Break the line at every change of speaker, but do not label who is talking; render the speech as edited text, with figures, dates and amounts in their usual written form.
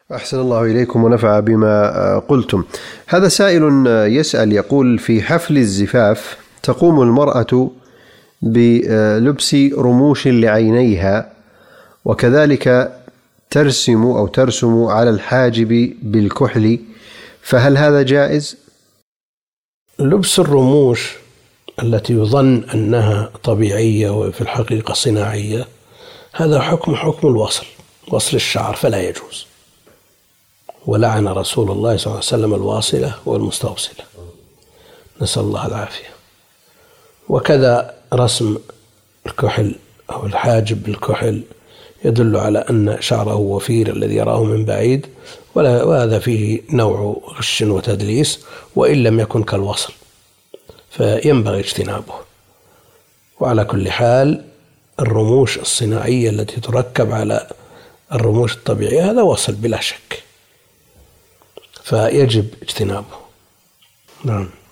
أحسن الله إليكم ونفع بما قلتم. هذا سائل يسأل يقول: في حفل الزفاف تقوم المرأة بلبس رموش لعينيها، وكذلك ترسم على الحاجب بالكحل، فهل هذا جائز؟
لبس الرموش التي يظن أنها طبيعية وفي الحقيقة صناعية هذا حكم وصل الشعر، فلا يجوز. ولعن رسول الله صلى الله عليه وسلم الواصلة والمستوصلة، نسأل الله العافية. وكذا رسم الكحل أو الحاجب بالكحل يدل على أن شعره وفير الذي يراه من بعيد، وهذا فيه نوع غش وتدليس وإن لم يكن كالوصل، فينبغي اجتنابه. وعلى كل حال الرموش الصناعية التي تركب على الرموش الطبيعية هذا وصل بلا شك، فيجب اجتنابه. نعم.